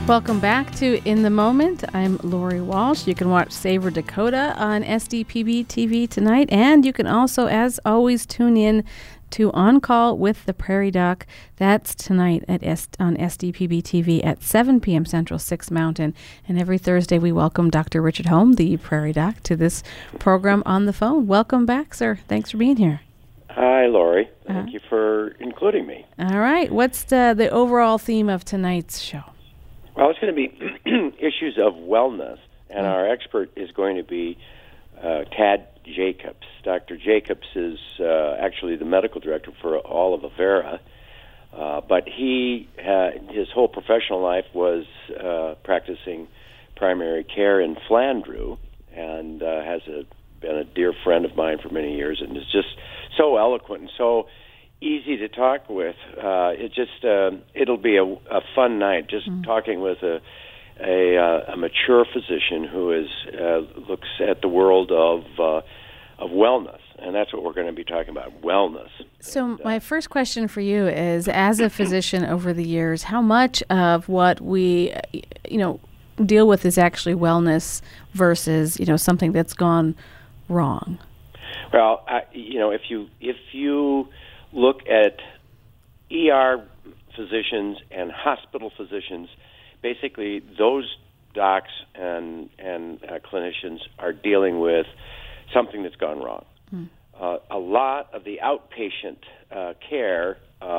Welcome back to In the Moment. I'm Lori Walsh. You can watch Savor Dakota on SDPB TV tonight, and you can also, as always, tune in to On Call with the Prairie Doc. That's tonight on SDPB TV at 7 p.m. Central, 6 Mountain. And every Thursday we welcome Dr. Richard Holm, the Prairie Doc, to this program on the phone. Welcome back, sir. Thanks for being here. Hi, Lori. Thank you for including me. All right. What's the overall theme of tonight's show? Well, it's going to be issues of wellness, and our expert is going to be Tad Jacobs. Dr. Jacobs is actually the medical director for all of Avera, but his whole professional life was practicing primary care in Flandreau, and has been a dear friend of mine for many years, and is just so eloquent and so easy to talk with. It'll be a fun night just talking with a mature physician who looks at the world of wellness, and that's what we're going to be talking about, wellness. So my first question for you is, as a physician over the years, how much of what we deal with is actually wellness versus something that's gone wrong? Well, if you look at ER physicians and hospital physicians, basically those docs and clinicians are dealing with something that's gone wrong. A lot of the outpatient care,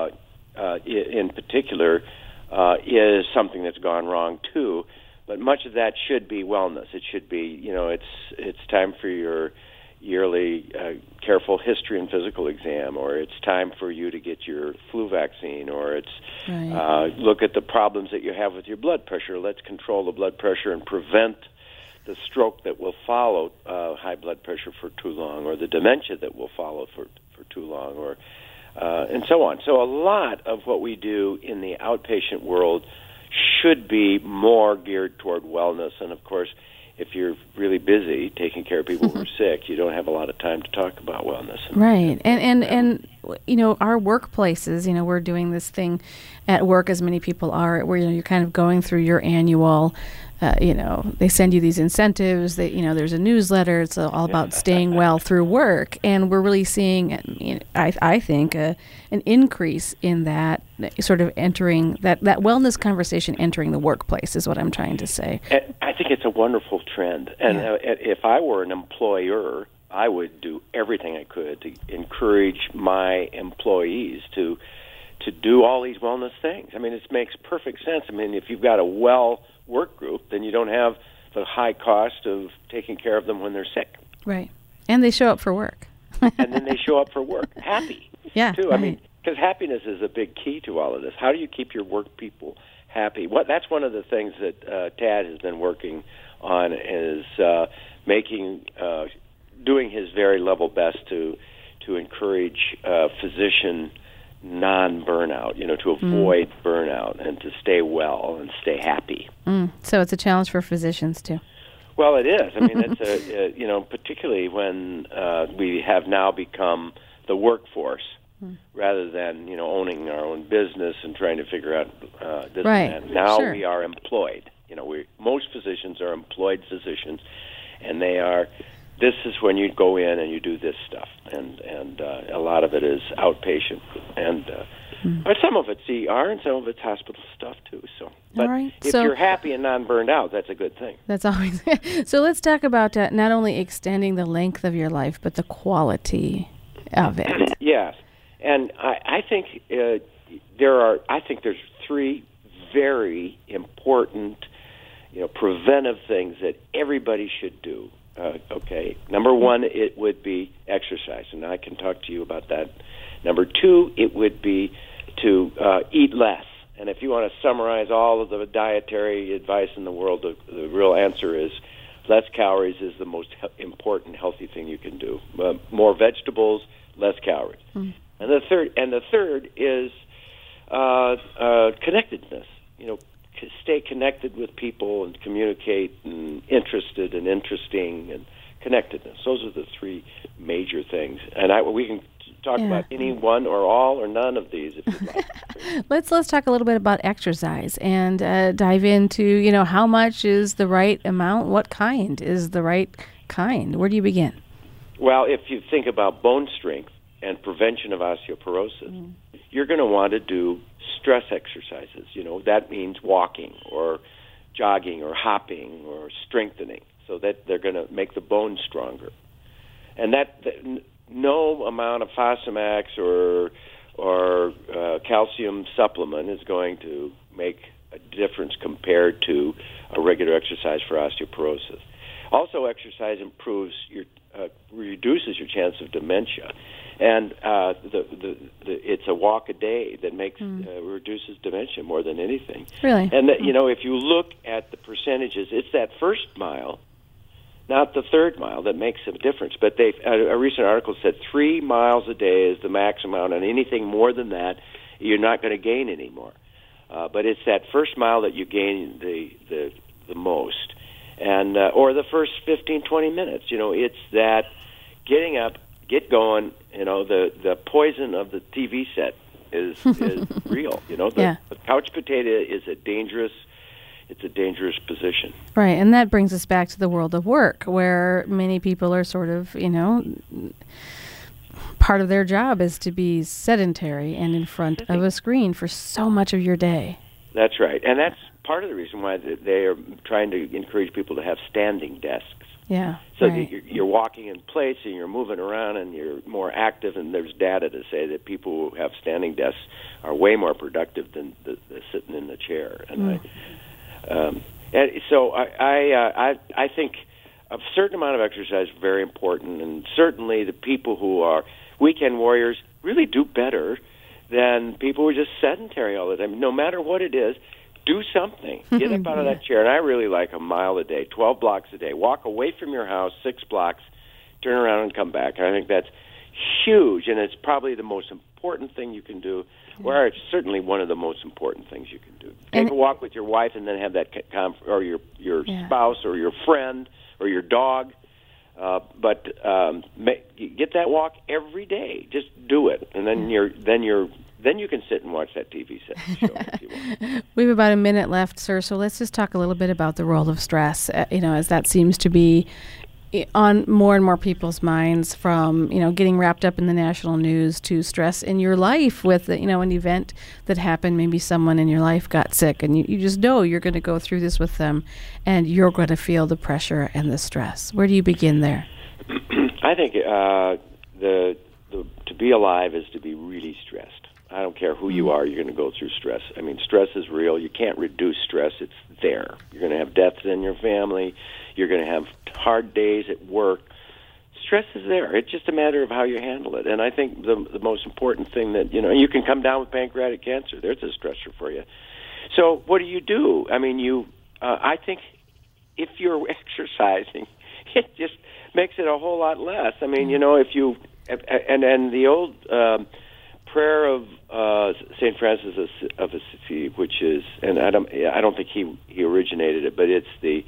in particular, is something that's gone wrong too. But much of that should be wellness. It should be, it's time for your yearly careful history and physical exam, or it's time for you to get your flu vaccine, or it's look at the problems that you have with your blood pressure. Let's control the blood pressure and prevent the stroke that will follow high blood pressure for too long, or the dementia that will follow for too long, or and so on. So a lot of what we do in the outpatient world should be more geared toward wellness. And of course, if you're really busy taking care of people who are sick, you don't have a lot of time to talk about wellness. Right. And our workplaces, we're doing this thing at work, as many people are, where, you're kind of going through your annual, they send you these incentives, there's a newsletter. It's all about staying well through work. And we're really seeing, I think, an increase in that sort of entering, that wellness conversation entering the workplace is what I'm trying to say. I think it's a wonderful trend. And if I were an employer, I would do everything I could to encourage my employees to do all these wellness things. I mean, it makes perfect sense. I mean, if you've got a well work group, then you don't have the high cost of taking care of them when they're sick. Right. And they show up for work. And then they show up for work happy, too. Right. I mean, because happiness is a big key to all of this. How do you keep your work people happy? That's one of the things that Tad has been working on, is doing his very level best to encourage physician non-burnout, to avoid burnout and to stay well and stay happy. So it's a challenge for physicians too. Well, it is. I mean, it's particularly when we have now become the workforce rather than owning our own business and trying to figure out this and that. Now we are employed. Most physicians are employed physicians, and they are. This is when you go in and you do this stuff, and a lot of it is outpatient, and but some of it's ER and some of it's hospital stuff too. So, but if you're happy and non-burned out, that's a good thing. That's always. So let's talk about not only extending the length of your life, but the quality of it. Yes, and I think there's three very important, preventive things that everybody should do. Number one, it would be exercise, and I can talk to you about that. Number two, it would be to eat less. And if you want to summarize all of the dietary advice in the world, the real answer is less calories is the most important healthy thing you can do. More vegetables, less calories. And the third is connectedness. Stay connected with people and communicate and interested and interesting and connectedness. Those are the three major things. And we can talk about any one or all or none of these if you'd like. Let's talk a little bit about exercise and dive into, how much is the right amount? What kind is the right kind? Where do you begin? Well, if you think about bone strength and prevention of osteoporosis, you're going to want to do stress exercises. That means walking or jogging or hopping or strengthening, so that they're going to make the bones stronger. And that no amount of Fosamax or calcium supplement is going to make a difference compared to a regular exercise for osteoporosis. Also, exercise reduces your chance of dementia, and it's a walk a day that reduces dementia more than anything. Really? And if you look at the percentages, it's that first mile, not the third mile, that makes a difference. But a recent article said 3 miles a day is the max amount, and anything more than that, you're not going to gain anymore. But it's that first mile that you gain the most, and or the first 15, 20 minutes. It's that getting up, get going. The poison of the TV set is real. The couch potato is a dangerous position. Right, and that brings us back to the world of work, where many people are sort of, part of their job is to be sedentary and in front of a screen for so much of your day. That's right, and that's part of the reason why they are trying to encourage people to have standing desks. Yeah. So right. that you're walking in place and you're moving around and you're more active, and there's data to say that people who have standing desks are way more productive than the sitting in the chair. And so I think a certain amount of exercise is very important, and certainly the people who are weekend warriors really do better than people who are just sedentary all the time. No matter what it is, do something. Get up out of that chair. And I really like a mile a day, 12 blocks a day. Walk away from your house 6 blocks, turn around and come back. And I think that's huge, and it's probably the most important thing you can do, or it's certainly one of the most important things you can do. Take a walk with your wife and then have that or your spouse or your friend or your dog. But get that walk every day. Just do it, and then you can sit and watch that TV show if you want. We have about a minute left, sir, so let's just talk a little bit about the role of stress, as that seems to be on more and more people's minds, from, getting wrapped up in the national news to stress in your life with, an event that happened. Maybe someone in your life got sick, and you just know you're going to go through this with them, and you're going to feel the pressure and the stress. Where do you begin there? I think to be alive is to be really stressed. I don't care who you are, you're going to go through stress. I mean, stress is real. You can't reduce stress. It's there. You're going to have deaths in your family. You're going to have hard days at work. Stress is there. It's just a matter of how you handle it. And I think the most important thing that, you can come down with pancreatic cancer. There's a stressor for you. So what do? I mean, I think if you're exercising, it just makes it a whole lot less. I mean, if you, and the old prayer of St. Francis of Assisi, which is, and I don't think he originated it, but it's the,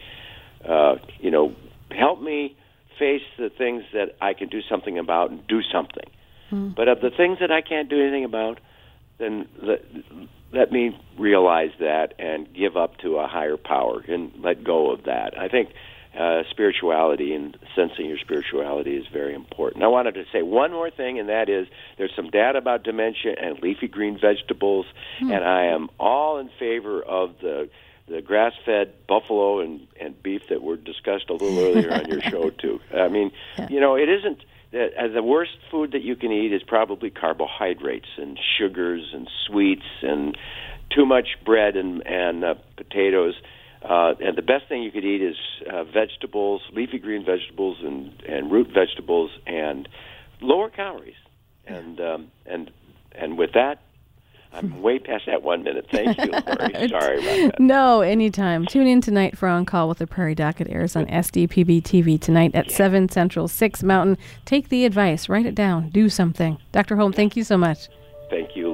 help me face the things that I can do something about and do something. But of the things that I can't do anything about, then let me realize that and give up to a higher power and let go of that. I think spirituality and sensing your spirituality is very important. I wanted to say one more thing, and that is there's some data about dementia and leafy green vegetables, and I am all in favor of the grass-fed buffalo and beef that were discussed a little earlier on your show, too. I mean, it isn't that the worst food that you can eat is probably carbohydrates and sugars and sweets and too much bread and potatoes. And the best thing you could eat is vegetables, leafy green vegetables and root vegetables, and lower calories. And with that, I'm way past that 1 minute. Thank you, Lori. Sorry about that. No, anytime. Tune in tonight for On Call with the Prairie Doc. It airs on SDPB TV tonight at 7 Central, 6 Mountain. Take the advice. Write it down. Do something. Dr. Holm, thank you so much. Thank you.